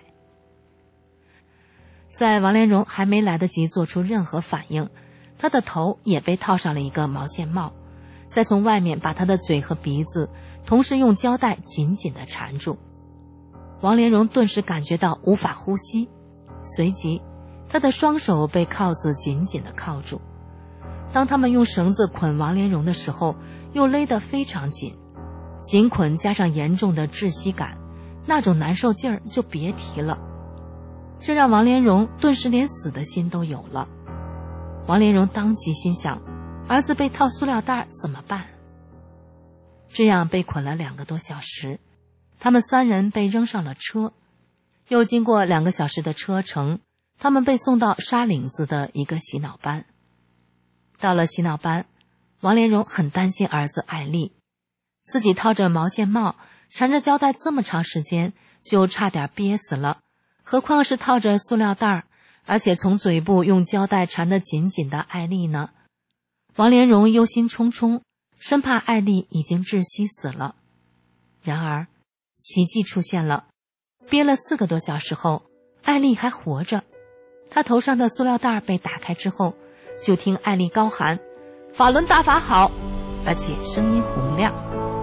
在王连荣还没来得及做出任何反应，他的头也被套上了一个毛线帽，再从外面把他的嘴和鼻子同时用胶带紧紧地缠住。王连荣顿时感觉到无法呼吸，随即他的双手被铐子紧紧地铐住。当他们用绳子捆王连荣的时候，又勒得非常紧，紧捆加上严重的窒息感，那种难受劲儿就别提了。这让王连荣顿时连死的心都有了。王连荣当即心想，儿子被套塑料袋怎么办？这样被捆了两个多小时，他们三人被扔上了车，又经过两个小时的车程，他们被送到沙岭子的一个洗脑班。到了洗脑班，王连荣很担心儿子艾丽，自己套着毛线帽缠着胶带这么长时间，就差点憋死了，何况是套着塑料袋，而且从嘴部用胶带缠得紧紧的艾丽呢？王连荣忧心忡忡，生怕艾丽已经窒息死了。然而奇迹出现了，憋了四个多小时后，艾丽还活着， 他头上的塑料袋被打开之后，就听艾丽高喊：“法轮大法好！”而且声音洪亮。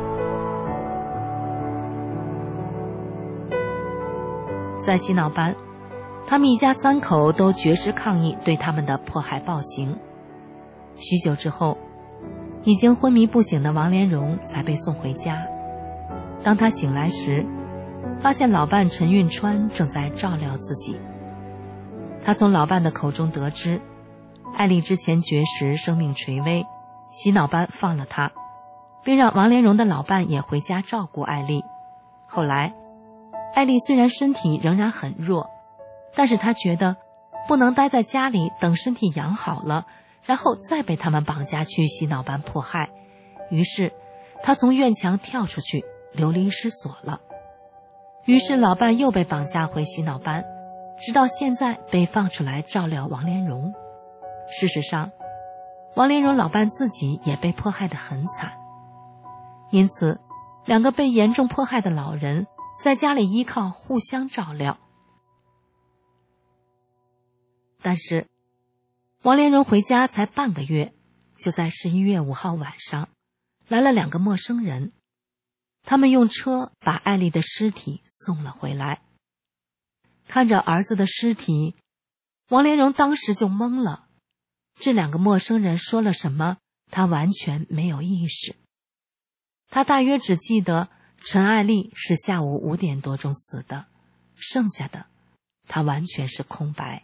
在洗脑班，他们一家三口都绝食抗议对他们的迫害暴行。许久之后，已经昏迷不醒的王连荣才被送回家。当他醒来时，发现老伴陈运川正在照料自己。他从老伴的口中得知，艾丽之前绝食，生命垂危，洗脑班放了她，并让王连荣的老伴也回家照顾艾丽。后来，艾丽虽然身体仍然很弱，但是她觉得不能待在家里等身体养好了，然后再被他们绑架去洗脑班迫害。于是她从院墙跳出去，流离失所了。于是老伴又被绑架回洗脑班，直到现在被放出来照料王连荣。事实上，王连荣老伴自己也被迫害得很惨，因此两个被严重迫害的老人在家里依靠互相照料。但是王连荣回家才半个月，就在十一月五号晚上来了两个陌生人，他们用车把艾丽的尸体送了回来。看着儿子的尸体，王连荣当时就懵了。这两个陌生人说了什么，他完全没有意识。他大约只记得陈艾丽是下午五点多钟死的，剩下的他完全是空白。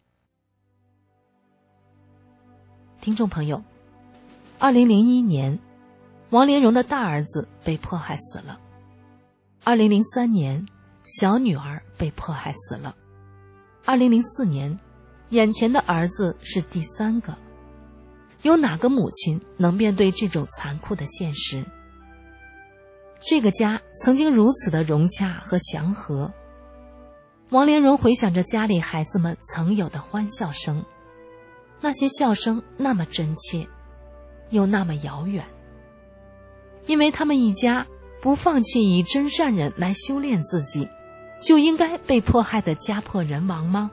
听众朋友，二零零一年，王连荣的大儿子被迫害死了。二零零三年，小女儿被迫害死了。二零零四年，眼前的儿子是第三个。有哪个母亲能面对这种残酷的现实？这个家曾经如此的融洽和祥和。王连荣回想着家里孩子们曾有的欢笑声，那些笑声那么真切，又那么遥远。因为他们一家不放弃以真善忍来修炼自己，就应该被迫害的家破人亡吗？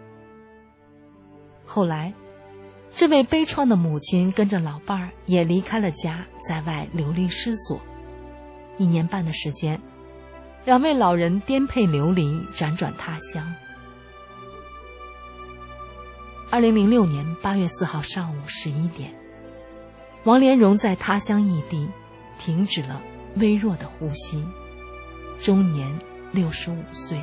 后来，这位悲怆的母亲跟着老伴儿也离开了家，在外流离失所。一年半的时间，两位老人颠沛流离，辗转他乡。二零零六年八月四号上午十一点，王连荣在他乡异地停止了微弱的呼吸，终年六十五岁。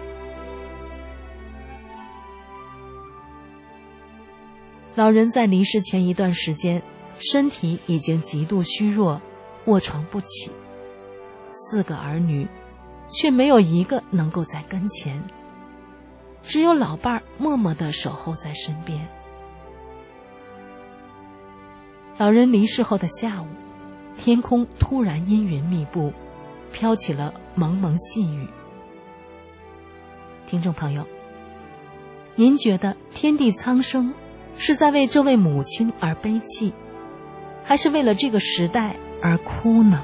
老人在离世前一段时间，身体已经极度虚弱，卧床不起。四个儿女，却没有一个能够在跟前，只有老伴儿默默地守候在身边。老人离世后的下午，天空突然阴云密布，飘起了蒙蒙细雨。听众朋友，您觉得天地苍生是在为这位母亲而悲泣，还是为了这个时代而哭呢？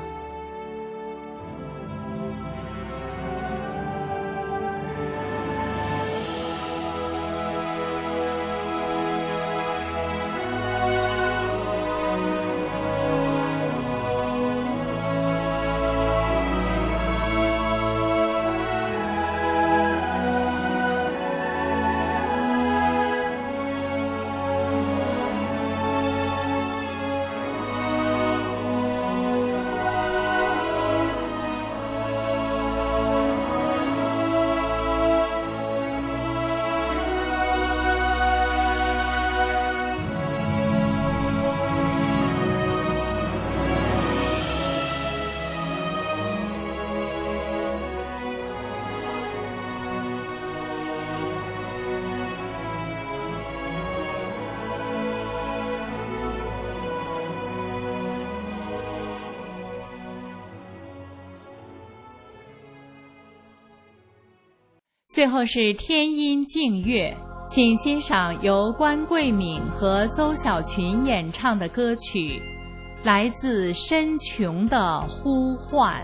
最后是天音静月，请欣赏由关桂敏和邹小群演唱的歌曲《来自深穹的呼唤》。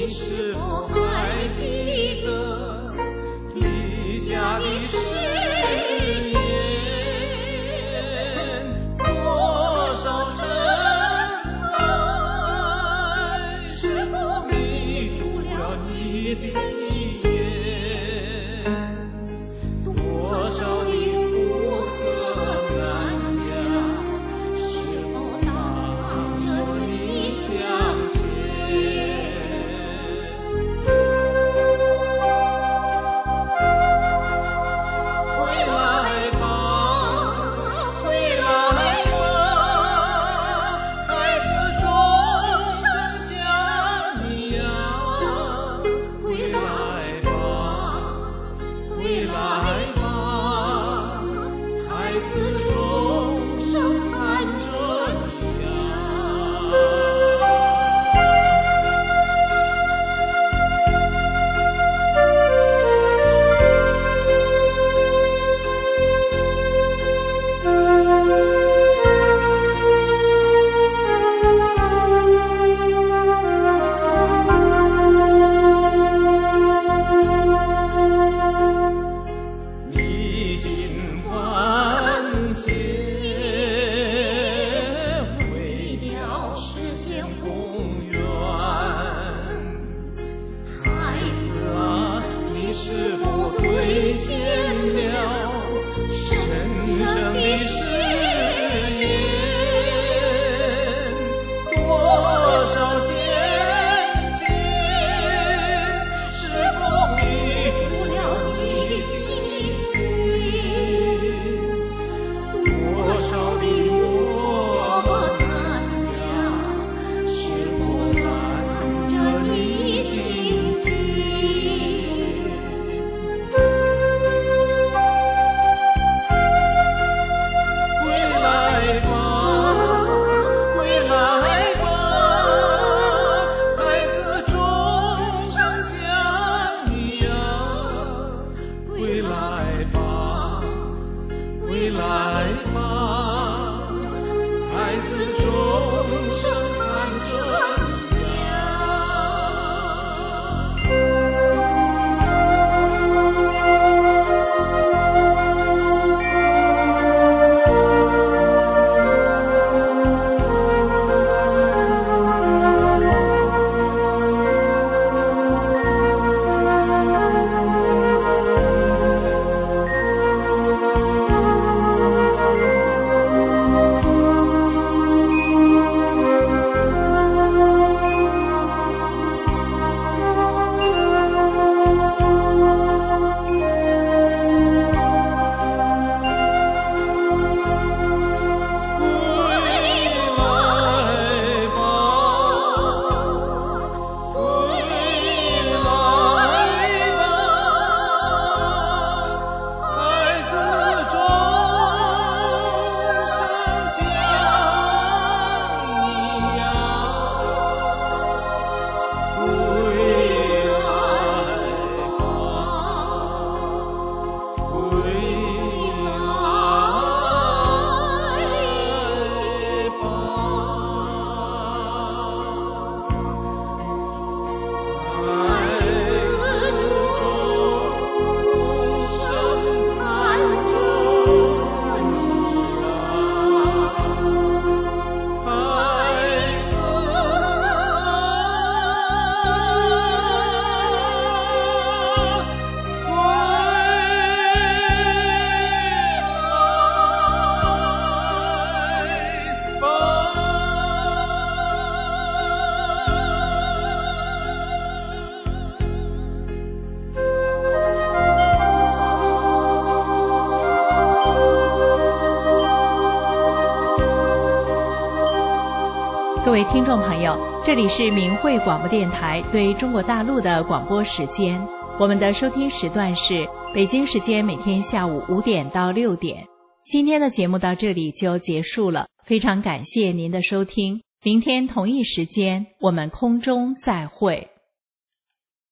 各位听众朋友，这里是明慧广播电台对中国大陆的广播时间，我们的收听时段是北京时间每天下午五点到六点。今天的节目到这里就结束了，非常感谢您的收听，明天同一时间我们空中再会。